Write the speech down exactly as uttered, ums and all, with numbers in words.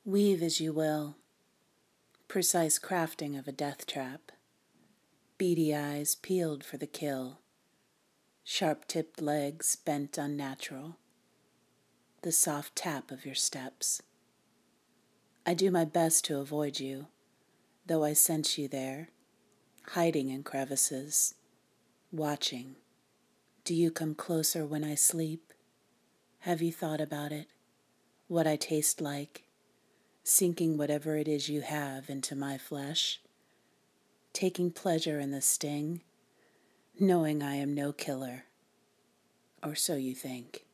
Weave as you will, precise crafting of a death trap, beady eyes peeled for the kill, sharp-tipped legs bent unnatural, the soft tap of your steps. I do my best to avoid you, though I sense you there, hiding in crevices, watching. Do you come closer when I sleep? Have you thought about it, what I taste like, sinking whatever it is you have into my flesh, taking pleasure in the sting, knowing I am no killer, or so you think.